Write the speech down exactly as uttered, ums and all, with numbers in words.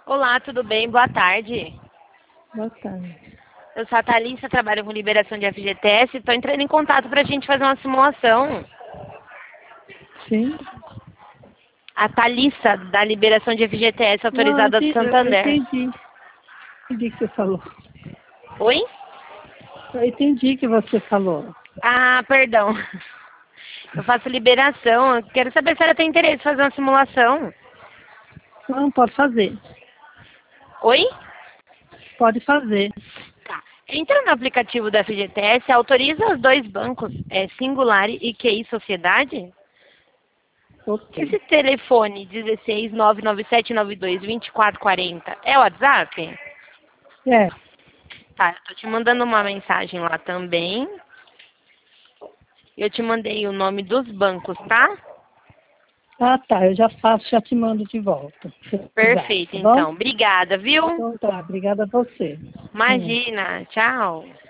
Olá, tudo bem? Boa tarde. Boa tarde. Eu sou a Thalissa, trabalho com liberação de F G T S. Estou entrando em contato para a gente fazer uma simulação. Sim? A Thalissa, da liberação de F G T S, Não, autorizada do eu Santander. entendi. Entendi o que você falou. Oi? Eu entendi o que você falou. Ah, perdão. Eu faço liberação. Eu quero saber se ela tem interesse em fazer uma simulação. Não, pode fazer. Oi? Pode fazer. Tá. Entra no aplicativo da F G T S, autoriza os dois bancos, é, Singular e Q I Sociedade. Ok. Esse telefone dezesseis nove nove sete nove dois dois quatro quatro zero é o WhatsApp? É. Tá, eu tô te mandando uma mensagem lá também. Eu te mandei o nome dos bancos, tá? Ah, tá. Eu já faço, já te mando de volta. Se precisar, Perfeito, tá bom? então. Obrigada, viu? Então tá. Obrigada a você. Hum. Imagina. Tchau.